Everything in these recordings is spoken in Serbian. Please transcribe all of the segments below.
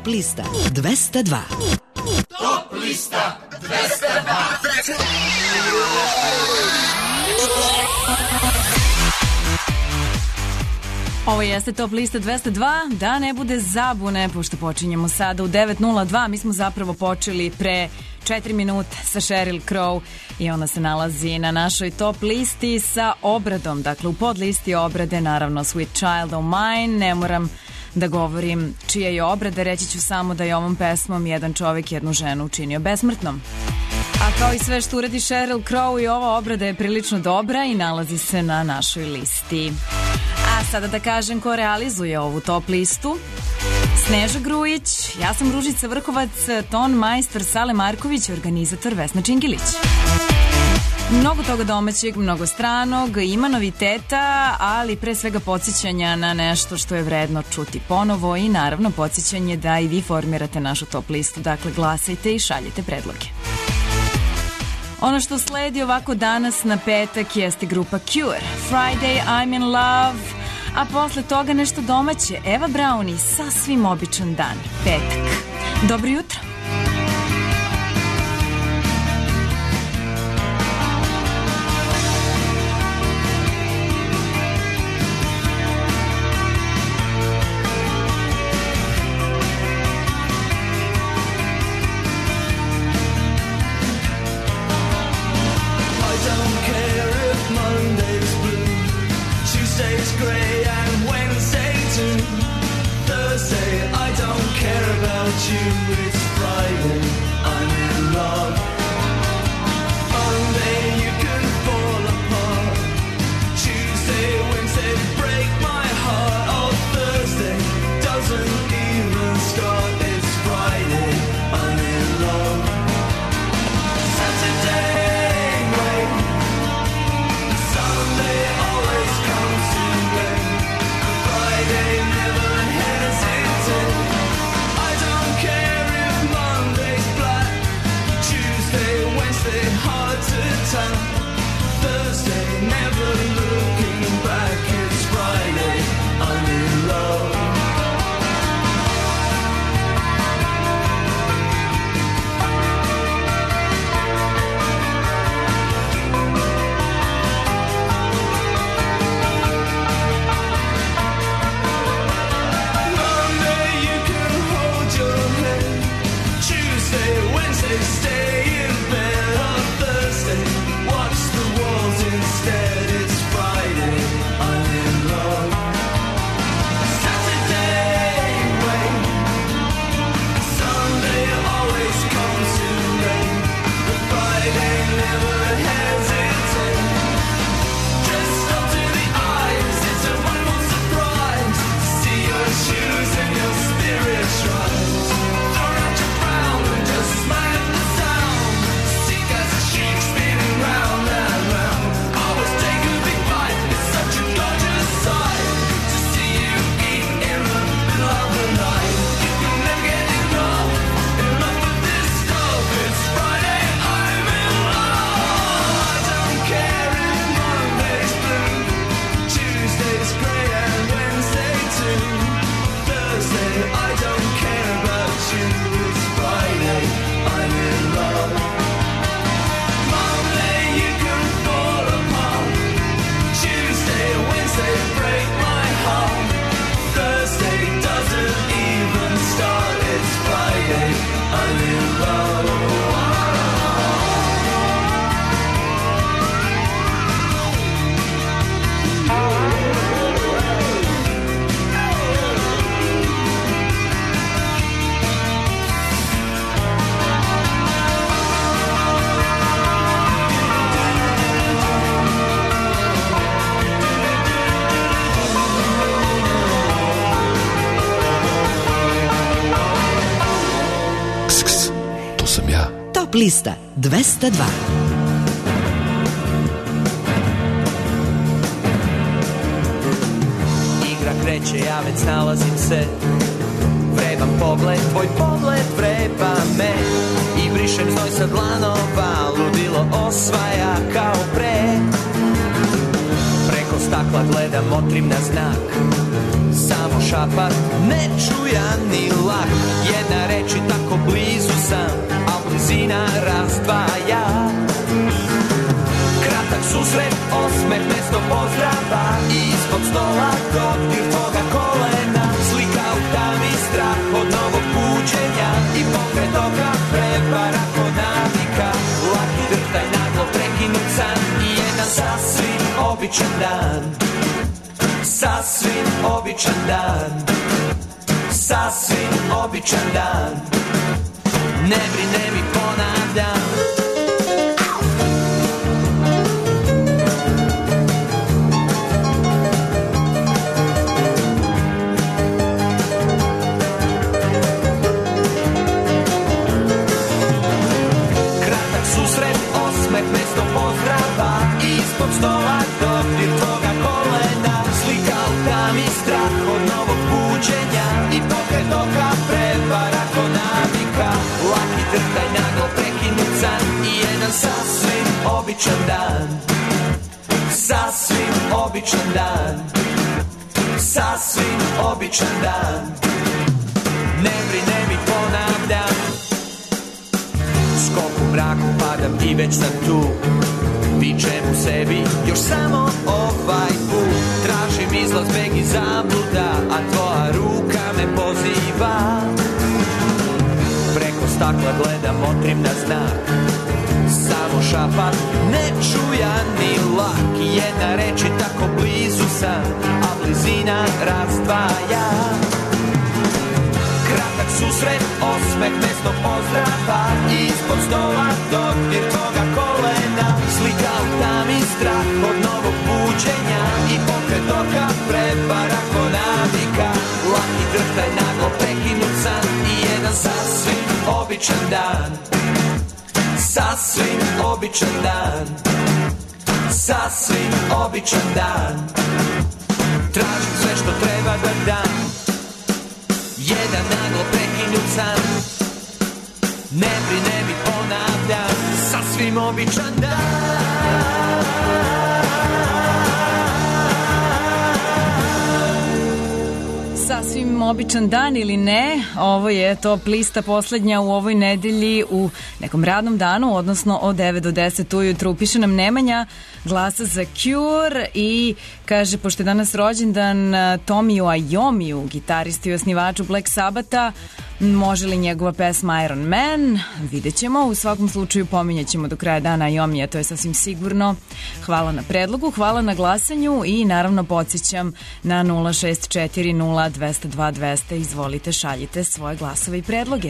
Top lista 202. Top lista 202. Ovo jeste Top lista 202, da ne bude zabune, pošto počinjemo sada u 9.02, mi smo zapravo počeli pre 4 minuta sa Sheryl Crow i ona se nalazi na našoj top listi sa obradom, dakle u podlisti obrade, naravno Sweet Child O' Mine, ne moram da govorim čija je obrada, reći ću samo da je ovom pesmom jedan čovek jednu ženu učinio besmrtnom. A kao i sve što uradi Sheryl Crow, i ova obrada je prilično dobra i nalazi se na našoj listi. A sada da kažem ko realizuje ovu top listu. Sneža Grujić, ja sam Ružica Vrhovac, ton majstor Sale Marković, organizator Vesna Čingilić. Mnogo toga domaćeg, mnogo stranog, ima noviteta, ali pre svega podsjećanja na nešto što je vredno čuti ponovo i naravno podsjećanje da i vi formirate našu top listu, dakle glasajte i šaljite predloge. Ono što sledi ovako danas na petak jeste grupa Cure, Friday I'm in Love, a posle toga nešto domaće, Eva Braun i sasvim običan dan, petak. Dobro jutro. Lista 202. Igra kreće, ja već nalazim se. Vreban pogled, tvoj pogled vreba me. I brišem znoj sa dlanova, ludilo osvaja kao pre. Preko stakla gledam, motrim na znak. Samo šapat, nečujan ni lak. strah od novog buđenja i pokret oka prepara kod navika. Laki drhtaj naglo prekinut san i jedan sasvim običan dan. Sasvim običan dan. Sasvim običan dan. Ne brine mi ponavljam. Mesto pozdrava i ispod stola dodir tvoga kolena. Slika u tami strah od novog buđenja i pokret oka prevara ko navika. Laki drhtaj naglo prekinut san i jedan sasvim običan dan. Sasvim običan dan. Sasvim običan dan. Ne brine mi ponavljam. Skok u mraku padam i već sam tu. Vičem u sebi još samo ovaj put. Tražim izlaz, beg i zabluda, a tvoja ruka me poziva. Preko stakla gledam, motrim na znak. Samo šapat, ne čujan ni lak. Jedna reč i tako blizu sam, a blizina razdvaja. Kratak susret, osmeh, mesto pozdrava i ispod stola dodir tvoga kolena. Slika u tami strah od novog buđenja i pokret oka prepara ko navika. Laki drhtaj naglo prekinut san i jedan sasvim običan dan. Sasvim običan dan. Sasvim običan dan. Tražim sve što treba da dam. Jedan naglo prekinut san. Ne brine mi ponavljam. Sasvim običan dan. Sasvim običan dan ili ne, ovo je top lista poslednja u ovoj nedelji u nekom radnom danu, odnosno od 9 do 10 ujutru. Piše nam Nemanja, glasa za Cure i kaže, pošto je danas rođendan Tomiju Iommiu, gitaristi i osnivaču Black Sabbatha, može li njegova pesma Iron Man? Vidjet ćemo, u svakom slučaju pominjat ćemo do kraja dana Iommija, to je sasvim sigurno. Hvala na predlogu, hvala na glasanju i naravno podsjećam na 064020202. Izvolite, šaljite svoje glasove i predloge.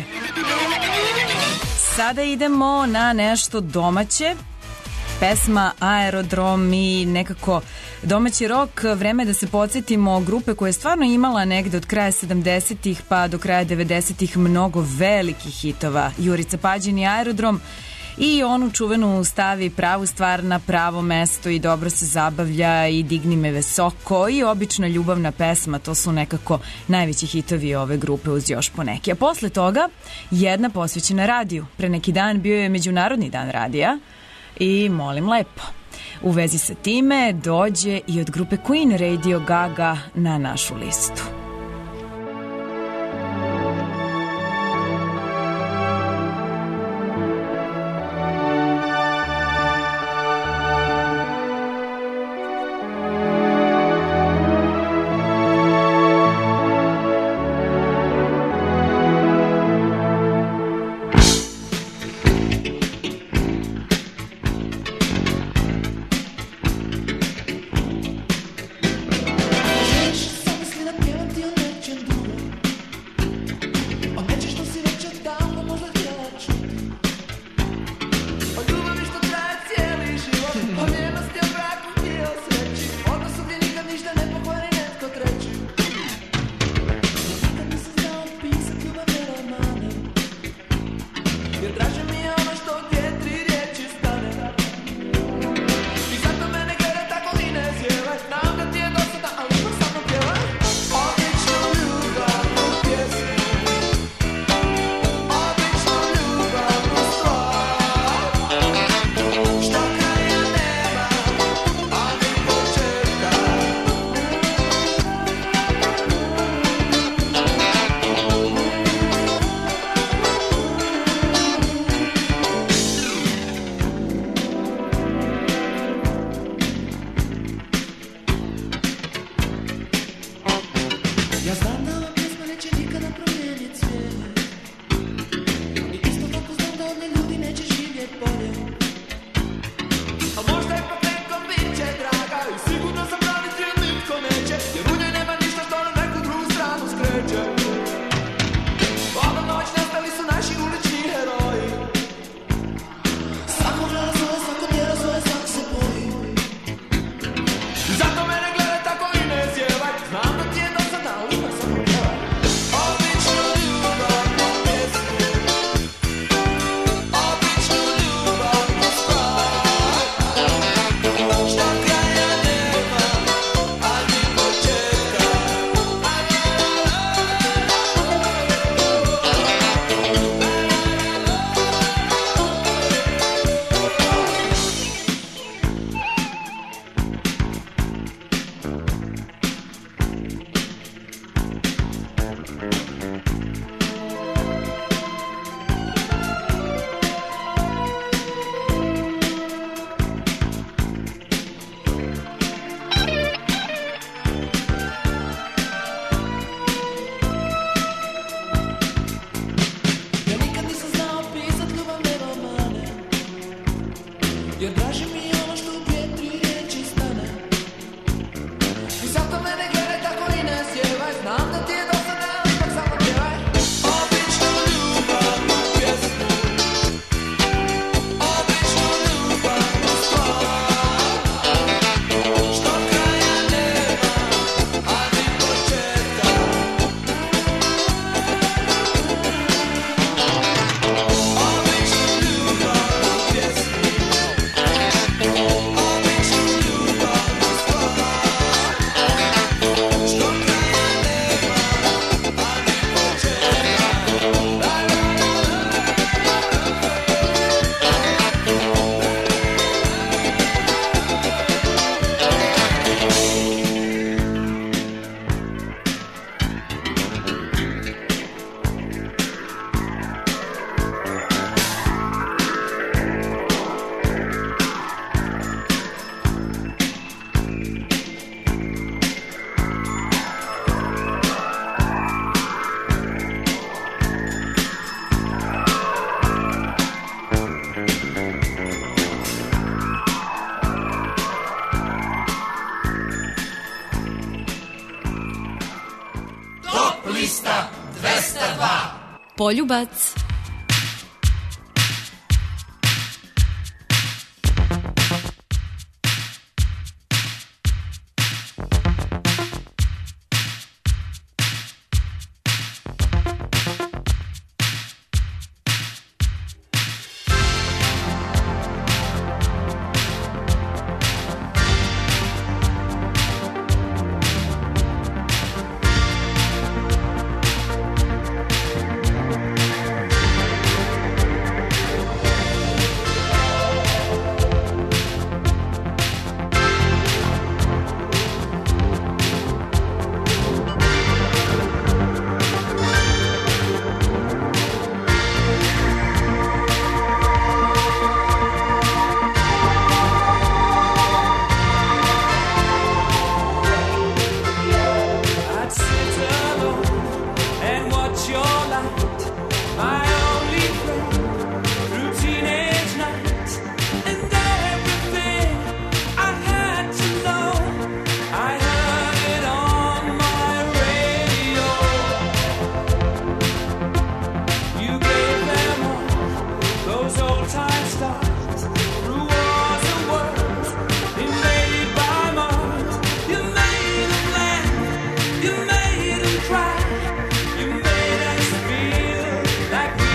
Sada idemo na nešto domaće. Pesma Aerodrom i nekako domaći rok. Vreme da se podsjetimo grupe koja je stvarno imala negde od kraja 70-ih pa do kraja 90-ih mnogo velikih hitova. Jurica Pađin i Aerodrom i onu čuvenu Stavi pravu stvar na pravo mesto i dobro se zabavlja i Digni me visoko i Obična ljubavna pesma. To su nekako najveći hitovi ove grupe uz još poneke. A posle toga jedna posvećena radiju. Pre neki dan bio je Međunarodni dan radija i molim lepo, u vezi sa time dođe i od grupe Queen Radio Gaga na našu listu. Sama si napjevam Poljubac. Like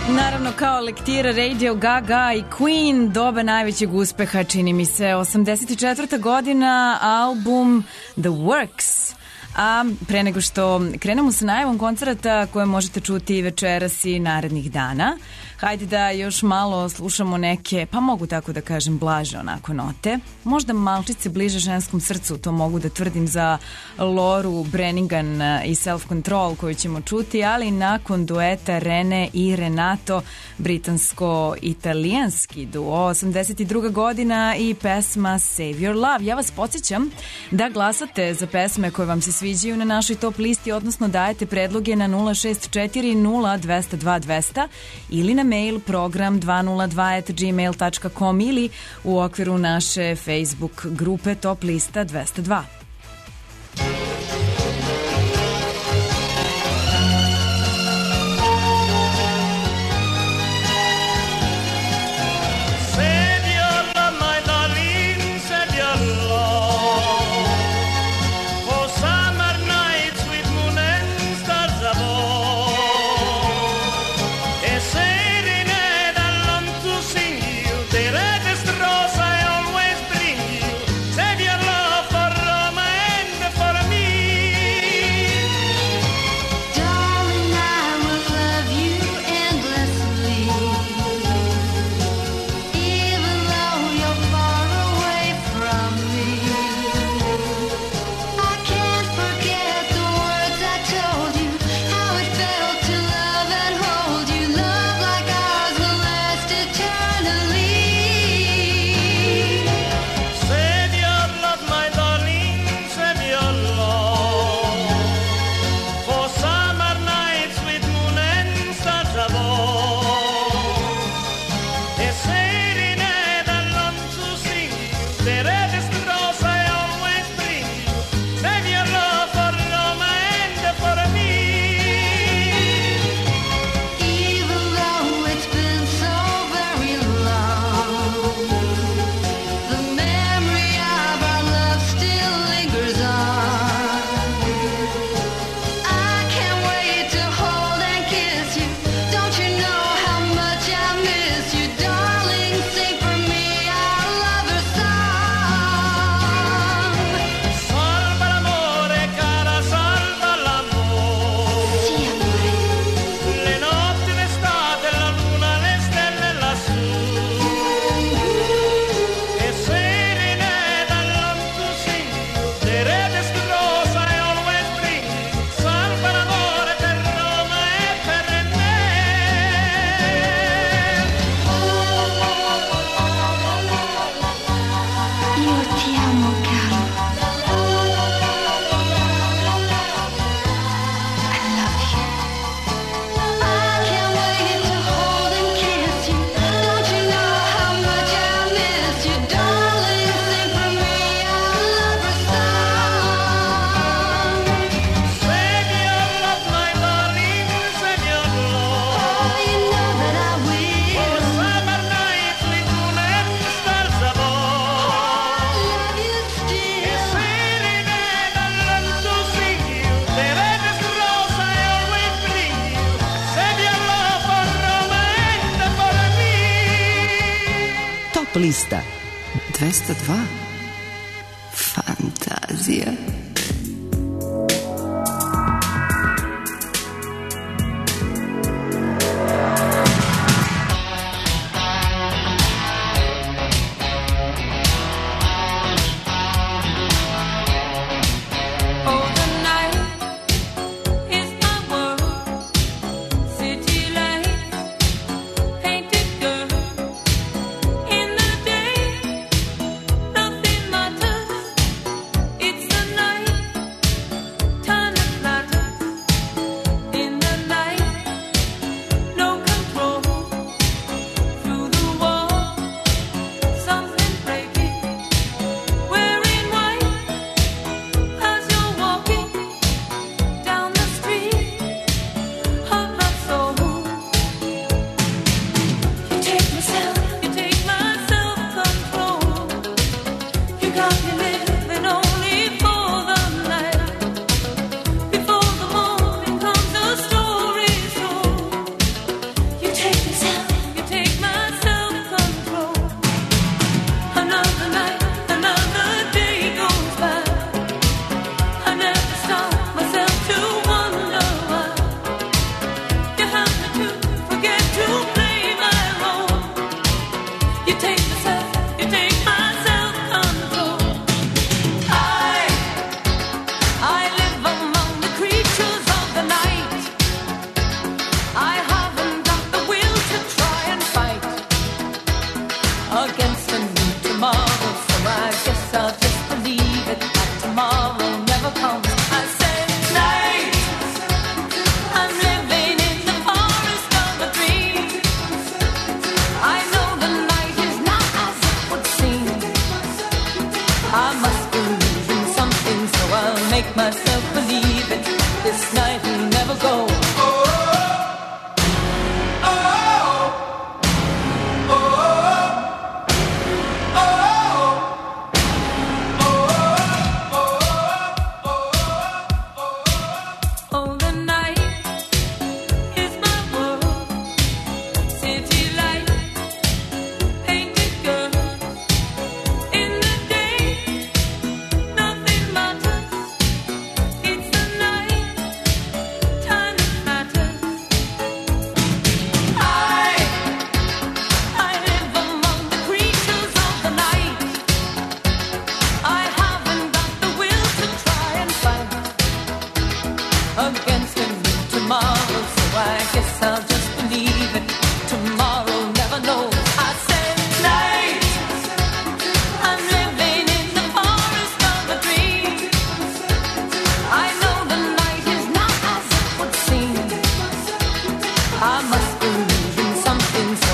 Naravno, kao lektira Radio Gaga i Queen, doba najvećeg uspeha, čini mi se, 84. godina, album The Works. A pre nego što krenemo sa najavom koncerta koje možete čuti večeras i narednih dana, hajde da još malo slušamo neke, pa mogu tako da kažem, blaže onako note. Možda malčice bliže ženskom srcu, to mogu da tvrdim za Loru Branigan i Self Control koju ćemo čuti, ali nakon dueta Rene i Renato, britansko-italijanski duo, 82. godina i pesma Save Your Love. Ja vas podsjećam da glasate za pesme koje vam se sviđaju na našoj top listi, odnosno dajete predloge na 0640202 ili na mail program 202@gmail.com ili u okviru naše Facebook grupe Top lista 202. Lista 202. Fantazija. It's the night.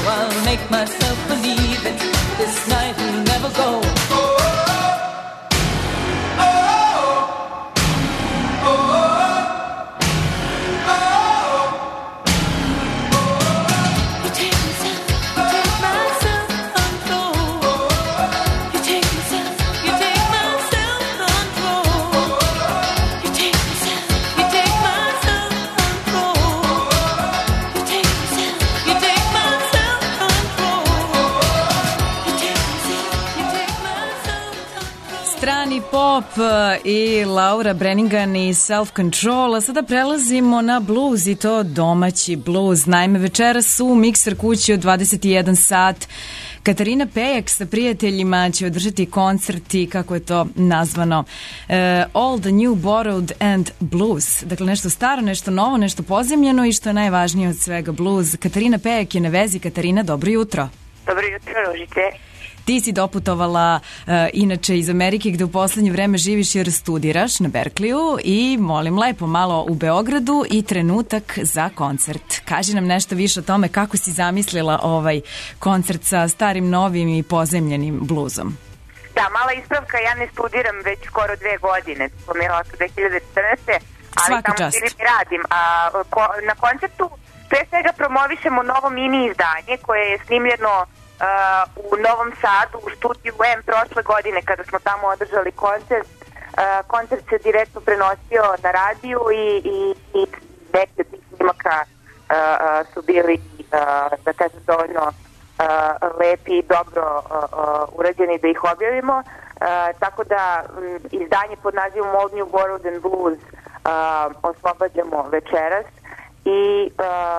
I'll make myself believe it. This night will never go. Pop i Laura Branigan i Self Control, a sada prelazimo na blues i to domaći blues. Naime, večeras u Mikser kući od 21 sat Katarina Pejak sa prijateljima će održati koncert i kako je to nazvano All the New Borrowed and Blues. Dakle, nešto staro, nešto novo, nešto pozemljeno i što je najvažnije od svega blues. Katarina Pejak je na vezi. Katarina, dobro jutro. Dobro jutro, Ružice. Ti si doputovala inače iz Amerike gde u poslednje vreme živiš jer studiraš na Berkleyu i molim lepo malo u Beogradu i trenutak za koncert. Kaži nam nešto više o tome kako si zamislila ovaj koncert sa starim, novim i pozemljenim bluzom. Da, mala ispravka, ja ne studiram već skoro 2 godine, spomenula sam 2014. Ali tamo živim i radim. Na koncertu pre svega promovišemo novo mini izdanje koje je snimljeno u Novom Sadu u studiju M prošle godine kada smo tamo održali koncert. Koncert se direktno prenosio na radiju i neki od tih snimaka su bili da kažem dovoljno lepi i dobro urađeni da ih objavimo. Tako da izdanje pod nazivom All New Borrowed and Blues oslobađamo večeras i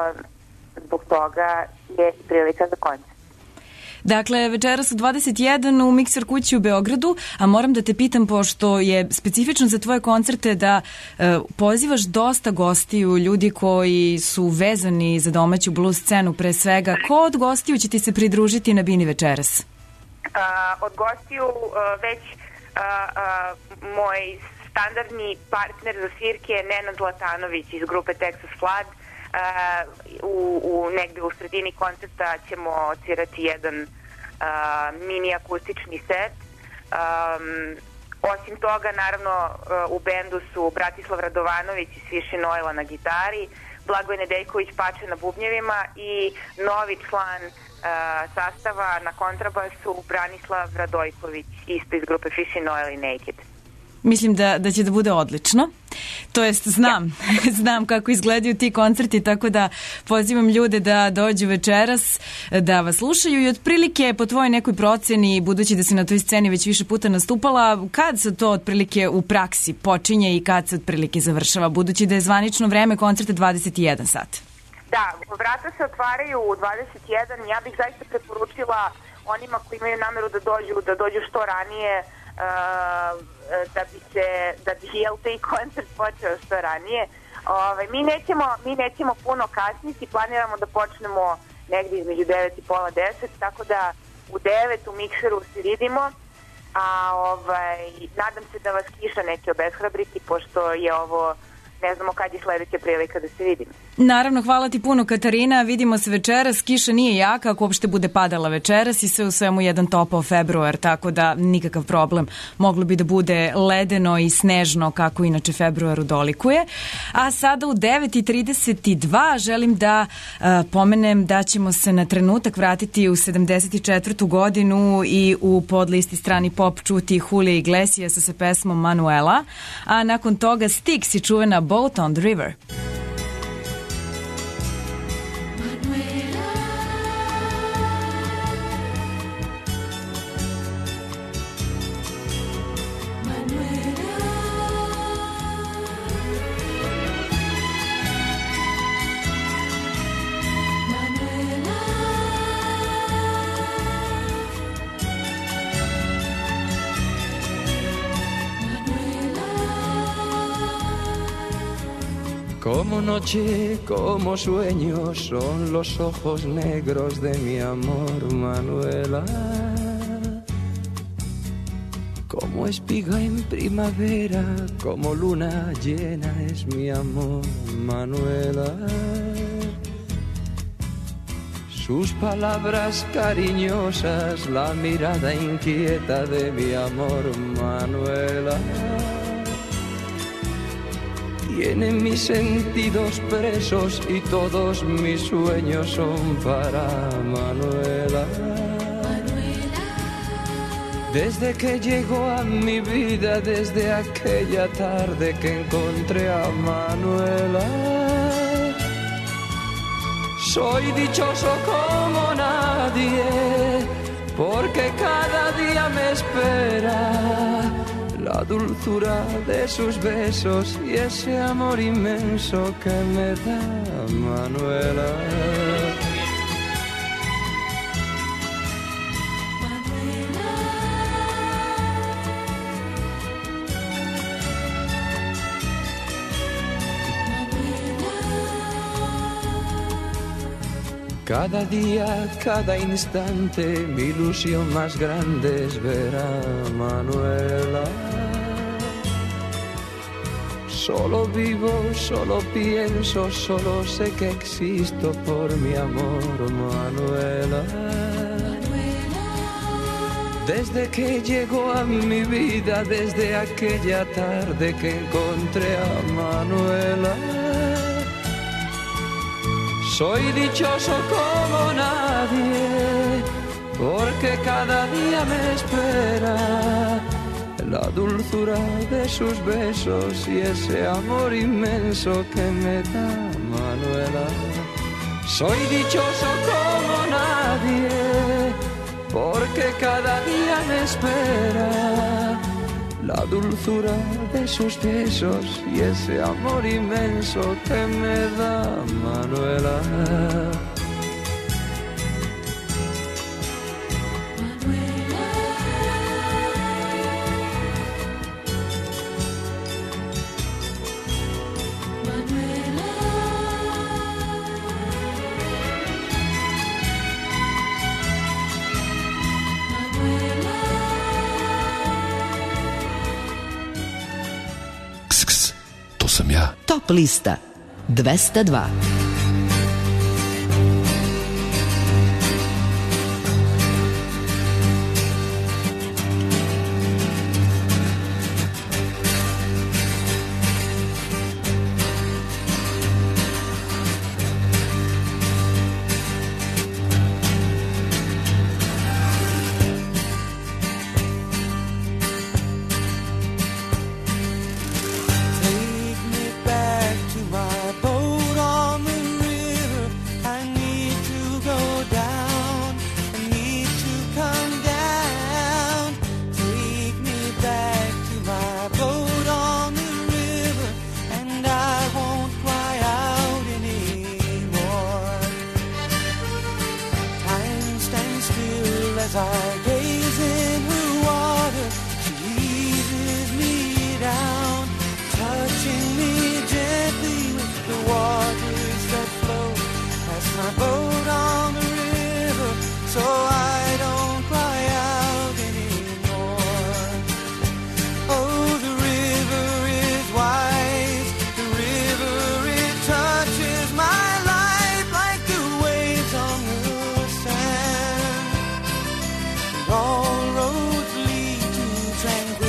zbog toga je prilika za koncert. Dakle, večeras u 21 u Mikser kući u Beogradu, a moram da te pitam, pošto je specifično za tvoje koncerte da pozivaš dosta gostiju, ljudi koji su vezani za domaću blues scenu pre svega. Ko od gostiju će ti se pridružiti na bini večeras? Od gostiju već moj standardni partner za svirke je Nenad Zlatanović iz grupe Texas Flood. Negde u sredini koncerta ćemo odsvirati jedan mini akustični set. Osim toga, naravno, u bendu su Bratislav Radovanović iz Fishing Oila na gitari, Blagoje Nedeljković Pače na bubnjevima i novi član sastava na kontrabasu Branislav Radojković, isto iz grupe Fishing Oil i Naked. Mislim da će da bude odlično. To jest, znam kako izgledaju ti koncerti, tako da pozivam ljude da dođu večeras, da vas slušaju i otprilike po tvojoj nekoj proceni, budući da si na toj sceni već više puta nastupala, kad se to otprilike u praksi počinje i kad se otprilike završava, budući da je zvanično vreme koncerta 21 sat? Da, vrata se otvaraju u 21, ja bih zaista preporučila onima koji imaju nameru da dođu što ranije, da bi taj koncert počeo što ranije. Mi nećemo puno kasniti, planiramo da počnemo negdje između 9 i pola 10, tako da u 9 u Mikseru se vidimo, a nadam se da vas kiša neće obeshrabriti, pošto je ovo, ne znamo kad je sledeća prilika da se vidimo. Naravno, hvala ti puno, Katarina, vidimo se večeras, kiša nije jaka, ako uopšte bude padala večeras i sve u svemu jedan topao februar, tako da nikakav problem, moglo bi da bude ledeno i snežno kako inače februaru dolikuje. A sada u 9:32 želim da pomenem da ćemo se na trenutak vratiti u 74. godinu i u podlisti strani pop čuti Julija Iglesiasa sa pesmom Manuela, a nakon toga Styx i čuvena Boat on the River. Como noche, como sueño, son los ojos negros de mi amor, Manuela. Como espiga en primavera, como luna llena es mi amor, Manuela. sus palabras cariñosas, la mirada inquieta de mi amor, Manuela. Tiene mis sentidos presos y todos mis sueños son para Manuela. Desde que llegó a mi vida, desde aquella tarde que encontré a Manuela, soy dichoso como nadie, porque cada día me espera la dulzura de sus besos y ese amor inmenso que me da Manuela. Cada día, cada instante, mi ilusión más grande es ver a Manuela. Solo vivo, solo pienso, solo sé que existo por mi amor, Manuela. Desde que llegó a mi vida, desde aquella tarde que encontré a Manuela, soy dichoso como nadie, porque cada día me espera la dulzura de sus besos y ese amor inmenso que me da Manuela. Soy dichoso como nadie, porque cada día me espera la dulzura de sus besos y ese amor inmenso que me da Manuela. Top lista 202.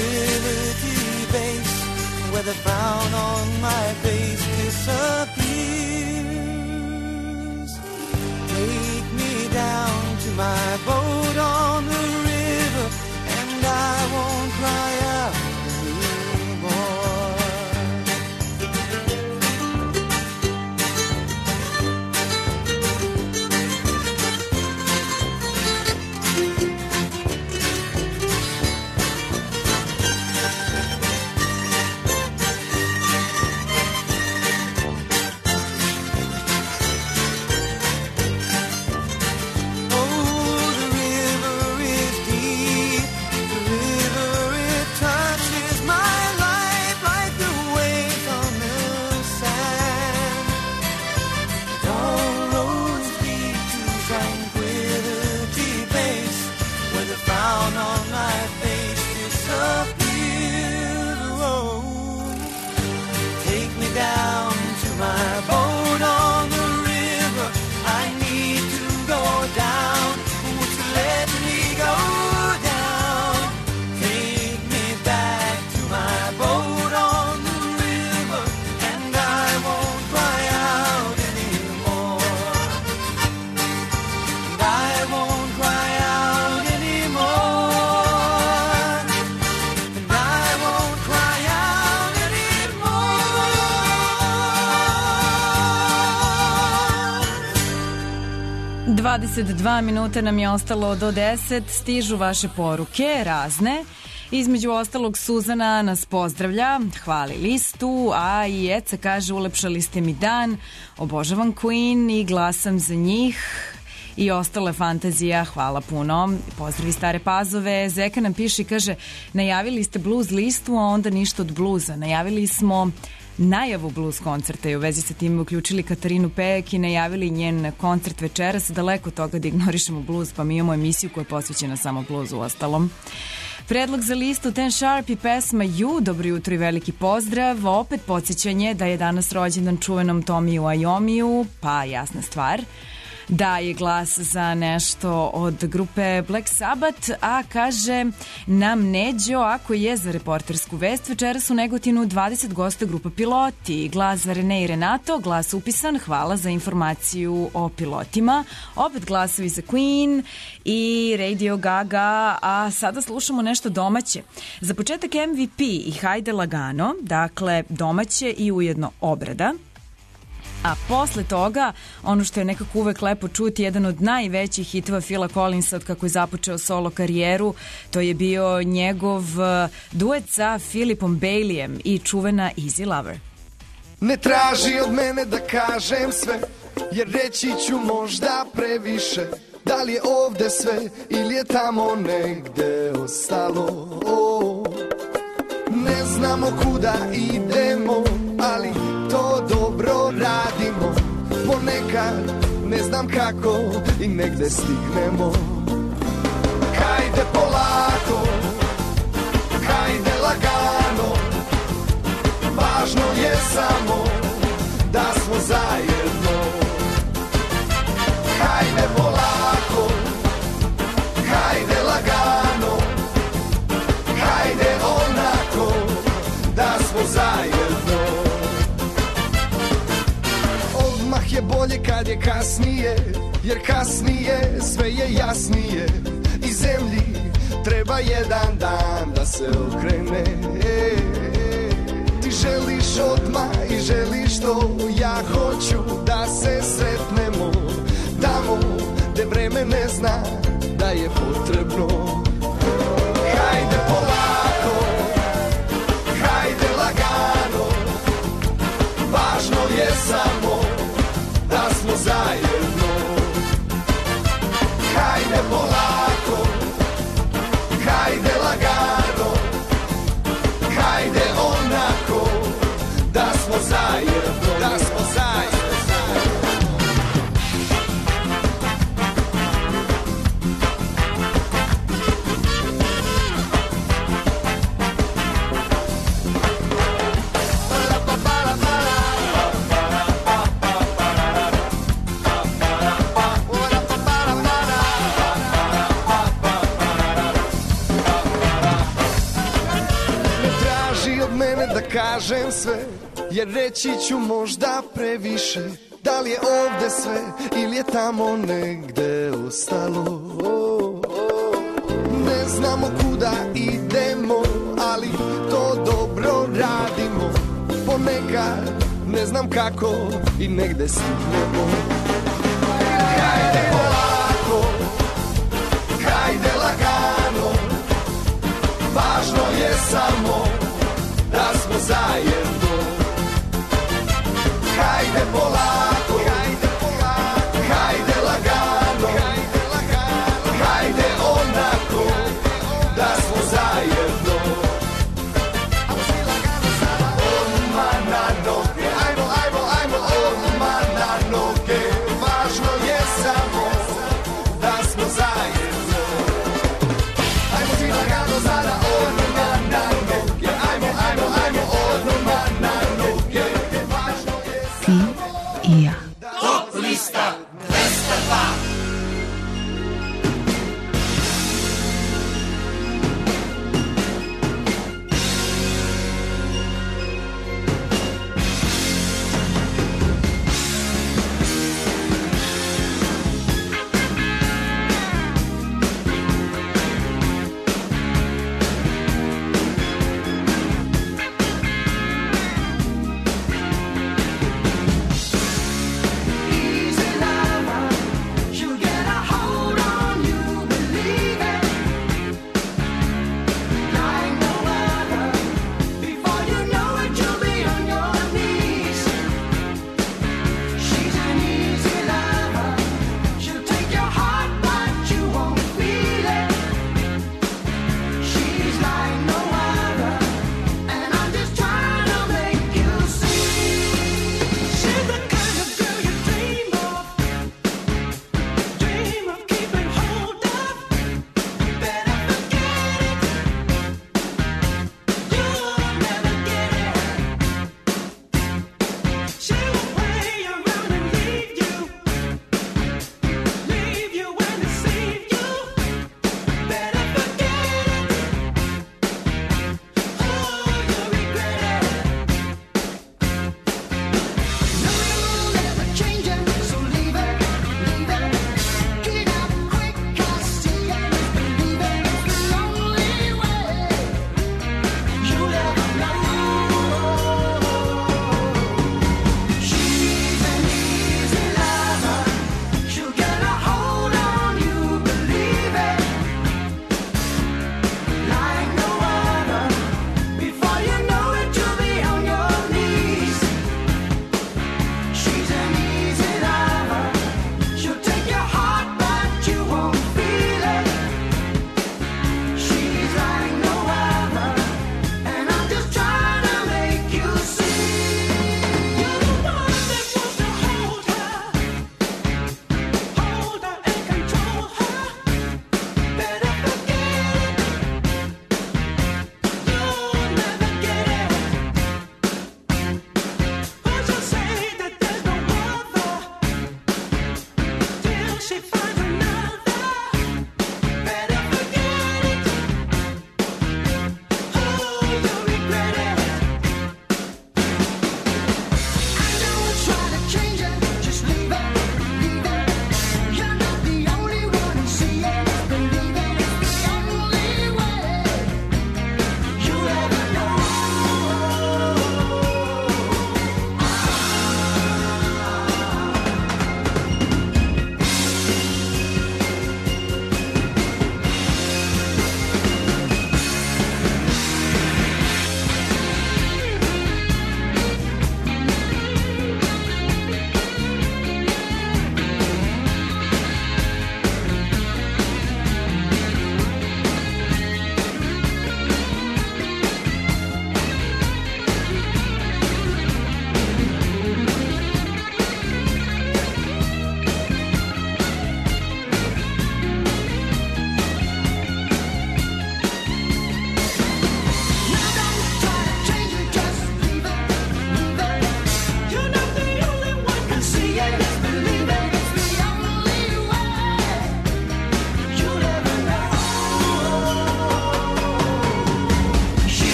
The frown on my face disappears. 22 minuta nam je ostalo do 10. Stižu vaše poruke, razne. Između ostalog, Suzana nas pozdravlja, hvali listu, a i Eca kaže: ulepšali ste mi dan, obožavam Queen i glasam za njih. I ostale fantazija, hvala puno. Pozdravi Stare Pazove. Zeka nam piše i kaže: najavili ste blues listu, a onda ništa od bluza. Najavili smo najavu blues koncerta i u vezi sa tim uključili Katarinu Pejek i najavili njen koncert večeras. Daleko toga da ignorišemo blues, pa mi imamo emisiju koja je posvećena samo bluzu u ostalom. Predlog za listu Ten Sharp i pesma You, dobro jutro i veliki pozdrav. Opet podsjećanje da je danas rođendan čuvenom Tomiju Iommiu, pa jasna stvar da je glas za nešto od grupe Black Sabbath, a kaže nam Neđo, ako je za reportersku vest, večeras u Negotinu 20 gosta grupa Piloti. Glas za Rene i Renato, glas upisan, hvala za informaciju o pilotima. Opet glasovi za Queen i Radio Gaga, a sada slušamo nešto domaće. Za početak MVP i Hajde lagano, dakle domaće i ujedno obrada. A posle toga, ono što je nekako uvek lepo čuti, jedan od najvećih hitova Phila Collinsa od kako je započeo solo karijeru, to je bio njegov duet sa Philipom Baileyem i čuvena Easy Lover. Ne traži od mene da kažem sve, jer reći ću možda previše. Da li je ovde sve ili je tamo negde ostalo? Ne znamo kuda idemo, ali to dobro radimo. Ponekad ne znam kako i negde stignemo. Hajde polako, hajde lagano, važno je samo da smo zajedno. Hajde polako, hajde lagano, hajde onako da smo zajedno. Odmah je bolje kad je kasnije, jer kasnije sve je jasnije. I zemlji treba jedan dan da se okrene. Ti želiš odmah i želiš to, ja hoću da se sretnemo tamo gde vreme ne zna da je potrebno. Hajde polako, hajde lagano, važno je samo da smo zajedno. Hajde polako, hajde lagano, hajde onako da smo zajedno, da smo zajedno. Kažem sve, jer reći ću možda previše. Da li je ovde sve ili je tamo negde ostalo? Ne znamo kuda idemo, ali to dobro radimo. Ponekad ne znam kako i negde stignemo. Hajde polako, hajde lagano, važno je samo da smo zajedno. Hajde polako, hajde polako, hajde lagano, hajde lagano, hajde onako da smo zajedno. Odmah na noge, ajmo, ajmo, ajmo, odmah na noge.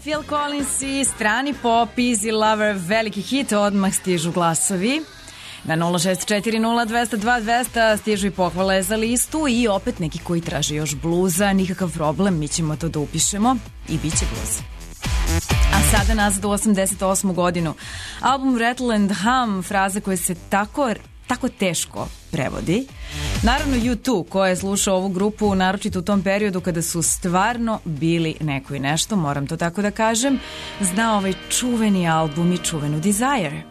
Phil Collins i strani pop, Easy Lover, veliki hit, odmah stižu glasovi. Na 064022200 stižu i pohvale za listu i opet neki koji traže još bluza, nikakav problem, mi ćemo to da upišemo i bit će bluz. A sada nazad u 88. godinu. Album Rattle and Hum, fraza koja se tako teško prevodi. Naravno U2, ko je slušao ovu grupu naročito u tom periodu kada su stvarno bili neko i nešto, moram to tako da kažem, zna ovaj čuveni album i čuvenu Desire.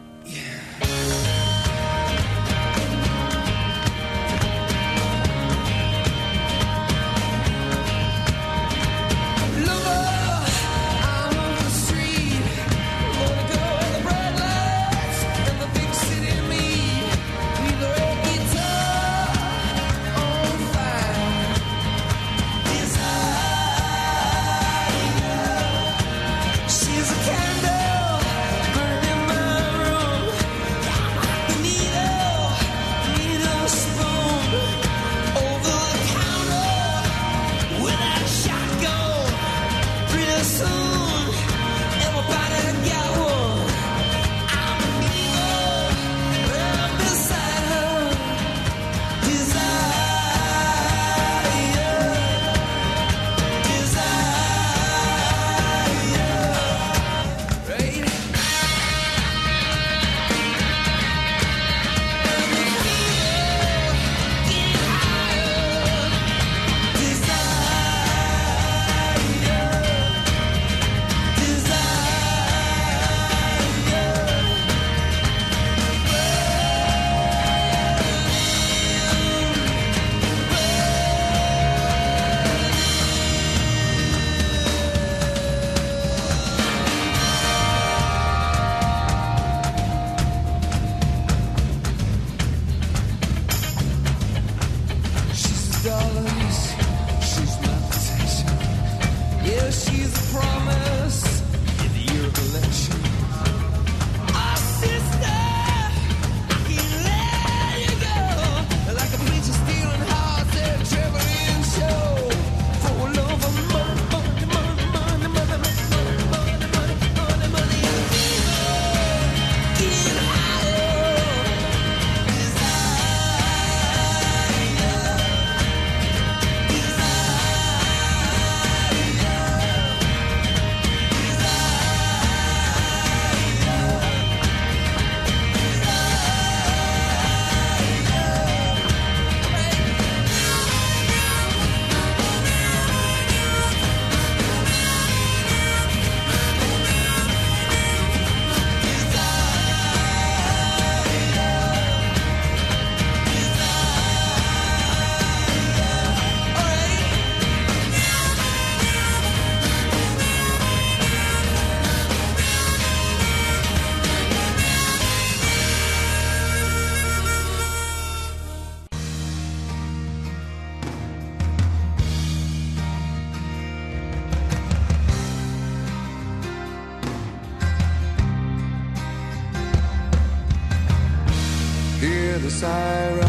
the sirens.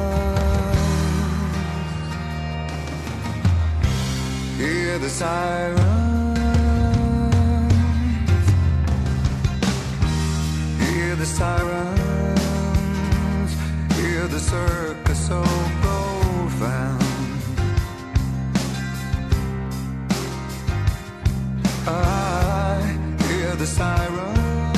Hear the sirens. Hear the sirens. Hear the circus so profound. I hear the sirens.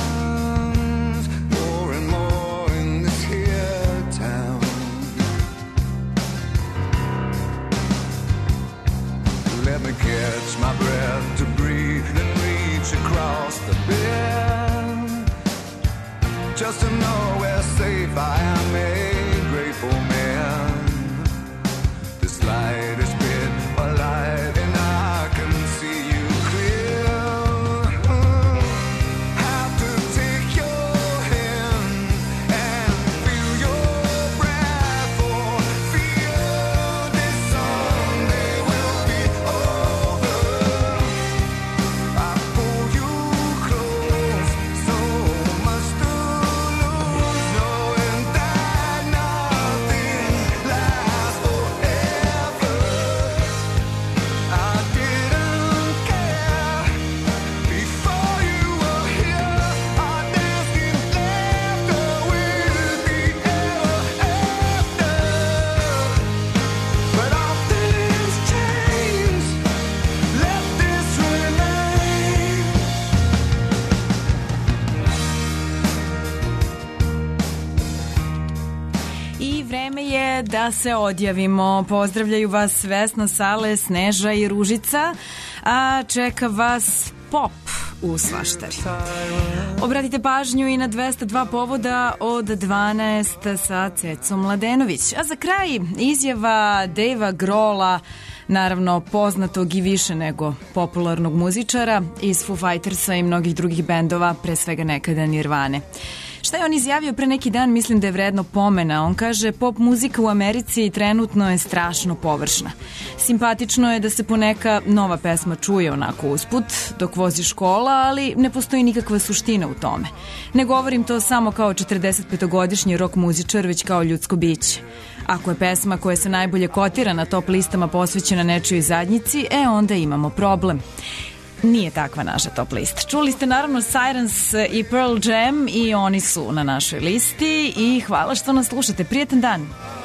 Let me catch my breath to breathe and reach across the bend, just to know where safe I am, a grateful man. This light is bit a light and I can see you clear. Have to take your hand and feel your breath, or feel this someday will be over. I pull you close, so much to lose. je da se odjavimo. Pozdravljaju vas Vesna, Sale, Sneža i Ružica, a čeka vas pop u Svaštari. Obratite pažnju i na 202 povoda od 12 sa Cecom Mladenović. A za kraj izjava Davea Grohla, naravno poznatog i više nego popularnog muzičara iz Foo Fightersa i mnogih drugih bendova, pre svega nekada Nirvane. Šta je on izjavio pre neki dan, mislim da je vredno pomena. On kaže, pop muzika u Americi trenutno je strašno površna. Simpatično je da se poneka nova pesma čuje onako usput dok vozi škola, ali ne postoji nikakva suština u tome. Ne govorim to samo kao 45-godišnji rock muzičar, već kao ljudsko biće. Ako je pesma koja se najbolje kotira na top listama posvećena nečijoj zadnjici, onda imamo problem. Nije takva naša top lista. Čuli ste naravno Sirens i Pearl Jam i oni su na našoj listi i hvala što nas slušate. Prijetan dan!